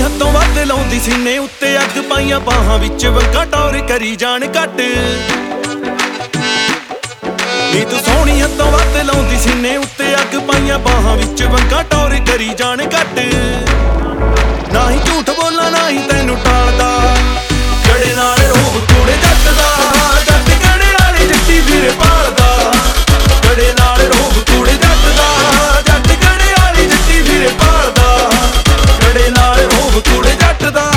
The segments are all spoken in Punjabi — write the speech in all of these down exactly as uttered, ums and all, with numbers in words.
ਹੱਥੋਂ ਵੱਧ ਲਾਉਂਦੀ ਸੀਨੇ ਉੱਤੇ ਅੱਗ ਪਾਈਆਂ ਬਾਹਾਂ ਵਿੱਚ ਵੰਗਾਂ ਟੌਰ ਕਰੀ ਜਾਣ ਘੱਟ ਨੀ ਤੂੰ ਸੋਹਣੀ ਹੱਥੋਂ ਵੱਧ ਲਾਉਂਦੀ ਸੀਨੇ ਉੱਤੇ ਅੱਗ ਪਾਈਆਂ ਬਾਹਾਂ ਵਿੱਚ ਵੰਗਾਂ ਟੌਰ ਕਰੀ ਜਾਣ ਘੱਟ ਨਾ ਹੀ ਝੂਠ ਬੋਲਾਂ ਨਾ ਹੀ ਤੈਨੂੰ ਟਾਲਦਾ ਗੜੇ ਨਾਲ ਰੋਬ ਕੂੜੇ ਜੱਟ ਦਾ ਜੱਟ ਗੜੇ ਵਾਲੀ ਜੱਟੀ ਵੀਰੇ ਭਾਲਦਾ ਗੜੇ ਨਾਲ ਰੋਬ ਕੂੜੇ ਜੱਟ ਦਾ ਜੱਟ ਗੜੇ ਵਾਲੀ ਜੱਟੀ ਵੀਰੇ ਭਾਲਦਾ ਗੜੇ ਨਾਲ ਰੋਬ ਕੂੜੇ ਜੱਟ ਦਾ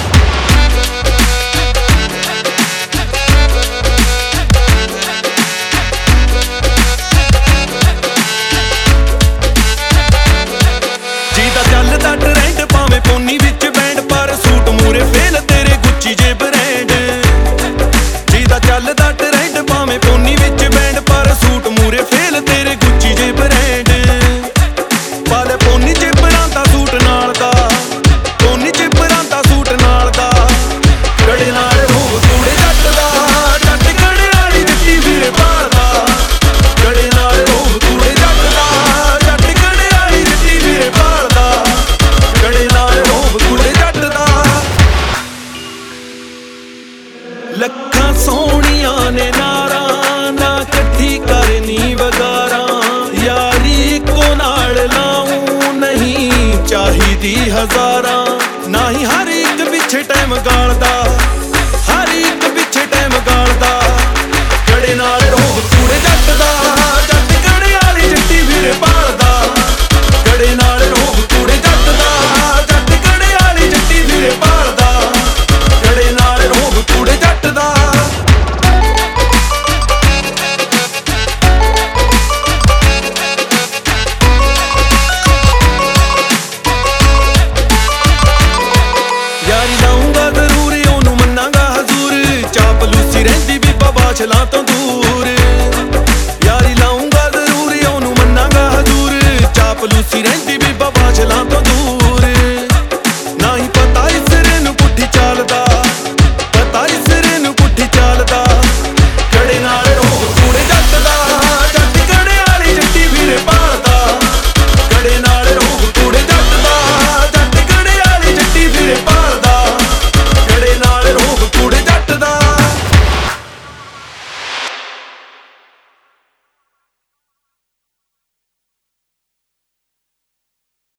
ਚੱਲਦਾ ਟਰੈਂਡ ਭਾਵੇਂ ਪੋਨੀ ਵਿੱਚ ਬੈਂਡ ਪਰ ਸੂਟ ਮੂਰੇ ਫੇਲ ਤੇਰੇ ਗੁੱਚੀ ਜੇ ਬ੍ਰਾਂਡ ਜਿਹਦਾ ਚੱਲਦਾ ਟਰੈਂਡ ਭਾਵੇਂ ਪੋਨੀ ਵਿੱਚ ਬੈਂਡ ਪਰ ਸੂਟ ਮੂਰੇ ਫੇਲ ਤੇਰੇ ਗੁੱਚੀ ਜੇ ਬ੍ਰਾਂਡ ਪਾਲੇ ਪੋਨੀ ਚ ਪਰਾਂਦਾ ਸੂਟ ਨਾਲ ਦਾ ਪੋਨੀ ਚ ਪਰਾਂਦਾ ਸੂਟ ਨਾਲ ਦਾ ਗੜੇ ਨਾਲ ਰੋਬ ਕੂੜੇ ਜੱਟ ਦਾ ਜੱਟ ਗੜੇ ਵਾਲੀ ਜੱਟੀ ਵੀਰੇ ਭਾਲਦਾ ਗੜੇ ਨਾਲ ਰੋਬ ਕੂੜੇ ਜੱਟ ਦਾ ਜੱਟ ਗੜੇ ਵਾਲੀ ਜੱਟੀ ਵੀਰੇ ਭਾਲਦਾ ਗੜੇ ਨਾਲ ਰੋਬ ਕੂੜੇ ਜੱਟ ਦਾ ਲੱਖਾਂ ਸੋਹਣੀਆਂ ਨੇ ਨਾਰਾਂ ਨਾ ਇਕੱਠੀ ਕਰਨੀ ਵਗਾਰਾਂ ਯਾਰੀ ਇੱਕੋ ਨਾਲ ਲਾਉਂ ਨਹੀਂ ਚਾਹੀਦੀ ਹਜ਼ਾਰਾਂ ਨਾ ਹੀ ਹਰ ਇੱਕ ਪਿੱਛੇ ਟਾਈਮ ਗਾਲਦਾ ਹਰ ਇੱਕ ਪਿੱਛੇ ਟਾਈਮ ਗਾਲਦਾ ਗੜੇ ਨਾਲ ਰੋਬ ਕੂੜੇ ਜੱਟ ਦਾ ਜੱਟ ਗੜੇ ਵਾਲੀ ਜੱਟੀ ਵੀਰੇ ਭਾਲਦਾ ਗੜੇ ਨਾਲ ਰੋਬ ਕੂੜੇ ਜੱਟ ਦਾ ਜੱਟ ਗੜੇ ਵਾਲੀ ਜੱਟੀ ਵੀਰੇ ਭਾਲਦਾ ਗੜੇ ਨਾਲ ਰੋਬ ਕੂੜੇ ਜੱਟ ਦਾ ਯਾਰੀ ਲਾਉਂਗਾ ਜ਼ਰੂਰ ਉਹਨੂੰ ਮੰਨਾਂਗਾ ਹਜ਼ੂਰ ਚਾਪਲੂਸੀ ਰਹਿੰਦੀ ਬੀਬਾ ਬਾਛਲਾਂ ਤੋਂ ਦੂਰ